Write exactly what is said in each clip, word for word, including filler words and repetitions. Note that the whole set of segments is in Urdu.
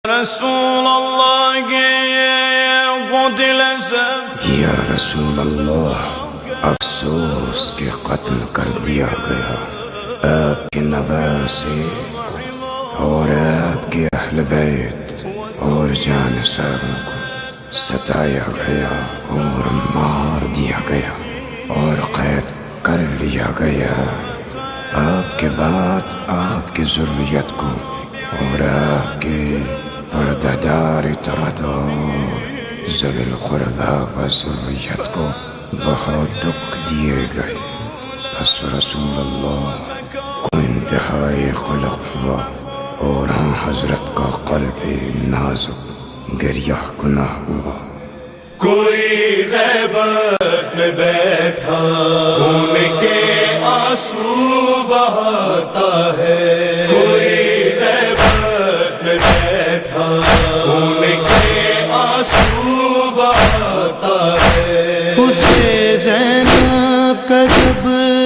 رسول اللہ قتل سب یا رسول اللہ افسوس کہ قتل کر دیا گیا آپ کے نواسے اور آپ کے اہل بیت اور جانساروں کو ستایا گیا اور مار دیا گیا اور قید کر لیا گیا۔ آپ کے بعد آپ کی ذریت کو اور آپ کے پردہ تردار ذوی القربا و ذریت کو بہت دکھ دیے گئے۔ پس رسول اللہ کو انتہائی قلق ہوا اور ہاں حضرت کا قلب نازک گریہ گناہ ہوا۔ کوئی غیبت میں بیٹھا خون کے آنسو بہاتا ہے، کوئی غیبت میں بیٹھا خون کے آنسو بہاتا ہے۔ اسے زینب کا جب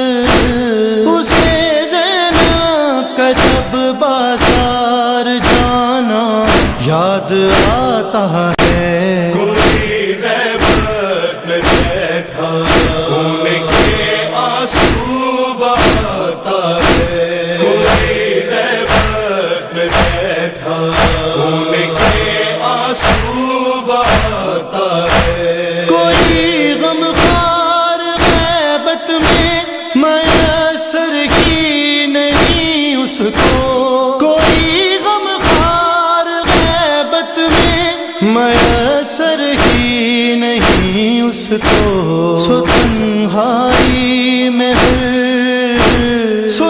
اسے زینب کا جب بازار جانا یاد آتا ہے، کوئی غیبت میں بیٹھا خون کے آنسو بہاتا ہے، کوئی غیبت میں بیٹھا خون کے آنسو بہاتا ہے۔ کوئی غمخوار غیبت میں میسر ہی نہیں اس کو، کوئی غمخوار غیبت میں میسر ہی نہیں اس کو۔ سو تنہائی میں ہر سو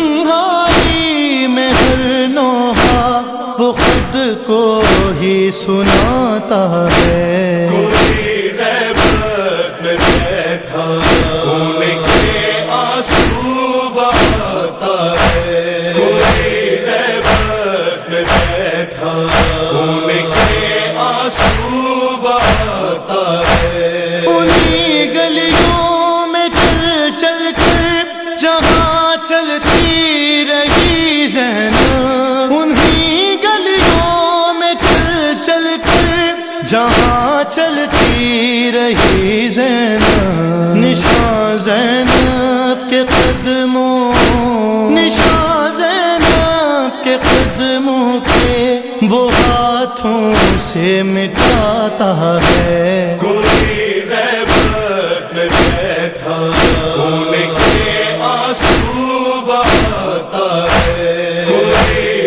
تنہائی میں ہر نوحہ وہ خود کو ہی سناتا ہے۔ کوئی غیبت میں بیٹھا خون کے آنسو بہاتا ہے، کوئی غیبت میں بیٹھا خون کے آنسو بہاتا ہے۔ انہی گلیوں میں چل چل کر جہاں چلتی رہی زینب، انہی گلیوں میں چل چل کر جہاں چلتی رہی زینب، نشان زینب کے قدموں نشان زینب کے قدموں کے وہ ہاتھوں سے مٹاتا ہے۔ کوئی غیبت میں بیٹھا خون کے آنسو بہاتا ہے، کوئی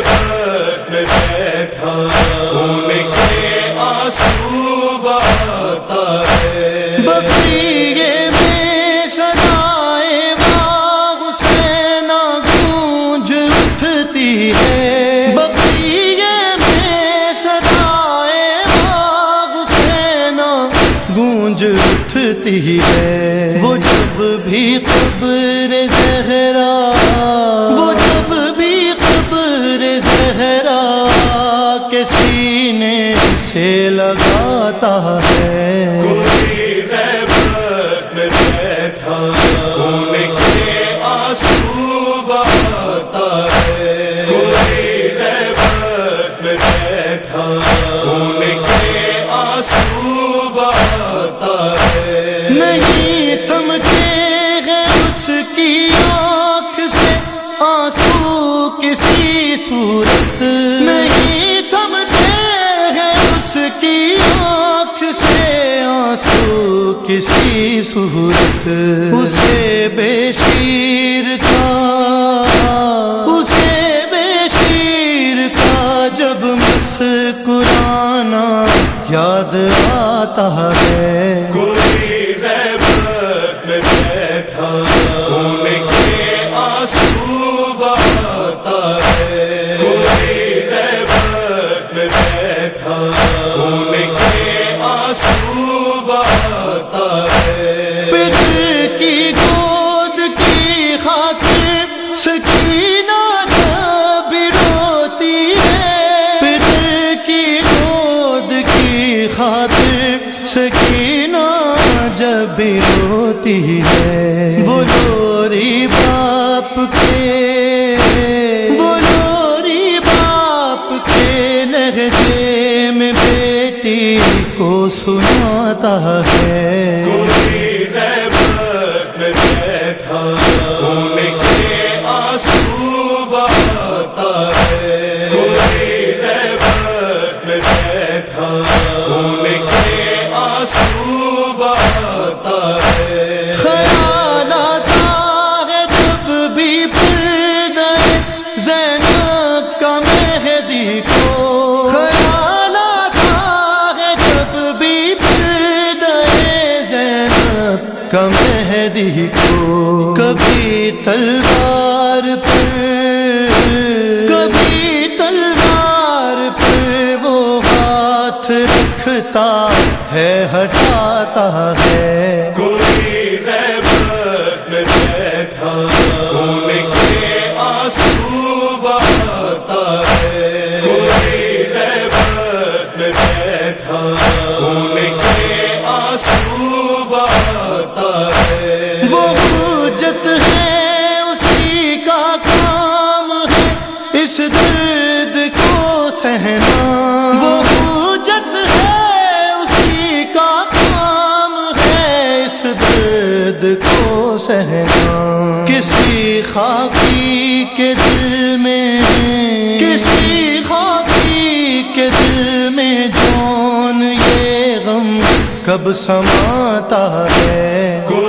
غیبت میں بیٹھا خون کے آنسو بہاتا ہے۔ بقیے میں صدائے باغ حسین گونج اٹھتی ہے، بقیے میں صدائے باغ حسین گونج اٹھتی ہے۔ وہ جب بھی قبر زہرا وہ جب بھی قبر زہرا کے سینے سے لگاتا ہے۔ کوئی غیبت میں بیٹھا خون کے آنسو بہاتا ہے، کوئی غیبت میں بیٹھا خون کے آنسو بہاتا ہے۔ نہیں تھمتے ہیں اس کی آنکھ سے آنسو کسی صورت، نہیں تھمتے ہیں اس کی آنکھ سے آنسو کسی صورت۔ اسے بے شیر کا اسے بے شیر کا جب مسکرانا یاد آتا ہے۔ کوئی غیبت میں بیٹھا خون کے آنسو بہاتا ہے، کوئی غیبت میں بیٹھا خون کے آنسو بہاتا ہے۔ پدر کی گود کی خاطر سکینہ جب روتی ہے، پدر کی گود کی خاطر سکینہ جب روتی ہے۔ وہ لوری باپ کے وہ لوری باپ کے لہجے میں بیٹی کو سناتا ہے، کوئی غیبت میں بیٹھا خون کے آنسو بہاتا ہے، کوئی غیبت میں بیٹھا خون کے آنسو بہاتا ہے۔ خیال آتا ہے جب بھی پردہ زینب کا مہدی کو، خیال آتا ہے جب بھی پردہ زینب کا مہدی کو، کبھی تلوار پر کبھی تلوار پر وہ ہاتھ رکھتا ہے ہٹاتا ہے، کوئی غیبت میں بیٹھا خون کے آنسو بہاتا ہے، کوئی غیبت میں بیٹھا خون کے آنسو بہاتا ہے۔ وہ حجت ہے اسی کا کام ہے اس درد کو سہنا، وہ حجت ہے اسی کا کام ہے اس درد کو سہنا، کسی خاکی کے دل میں کسی خاکی کے دل میں جون یہ غم کب سماتا ہے،